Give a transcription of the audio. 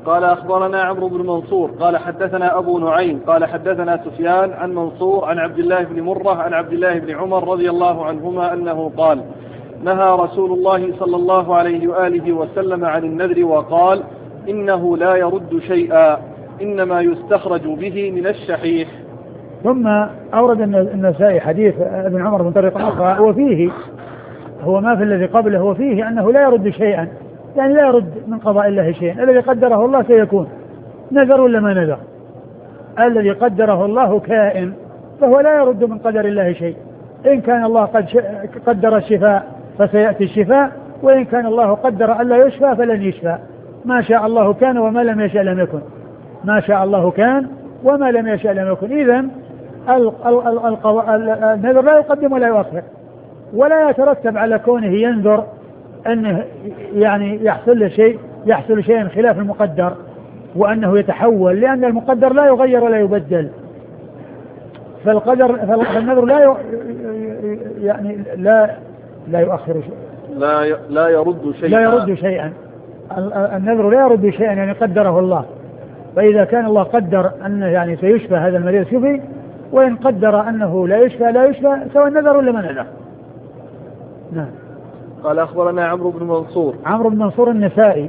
قال أخبرنا عمرو بن منصور قال حدثنا أبو نعيم قال حدثنا سفيان عن منصور عن عبد الله بن مرة عن عبد الله بن عمر رضي الله عنهما أنه قال نهى رسول الله صلى الله عليه وآله وسلم عن النذر وقال إنه لا يرد شيئا إنما يستخرج به من الشحيح. ثم أورد النسائي حديث ابن عمر من طريق أخرى وفيه هو ما في الذي قبله وفيه أنه لا يرد شيئا، يعني لا يرد من قضاء الله شيئا، الذي قدره الله سيكون، نذر ولا ما نذر، الذي قدره الله كائن فهو لا يرد من قدر الله شيء. إن كان الله قد قدر الشفاء فسيأتي الشفاء، وإن كان الله قدر ألا يشفى فلن يشفى. ما شاء الله كان وما لم يشاء لم يكن، ما شاء الله كان وما لم يشاء لم يكن. إذن النذر لا يقدم ولا يؤخر، ولا يترتب على كونه ينذر أنه يعني يحصل شيء خلاف المقدر وأنه يتحول، لأن المقدر لا يغير ولا يبدل. فالنذر لا يؤخر شيء، لا يرد شيئا، لا يرد شيئا. النذر لا يرد شيئا، يعني قدره الله. فإذا كان الله قدر أنه يعني سيشفى هذا المريض شفي، وإن قدر أنه لا يشفى سواء النذر ولا ما نذر. نعم. قال أخبرنا عمرو بن منصور النسائي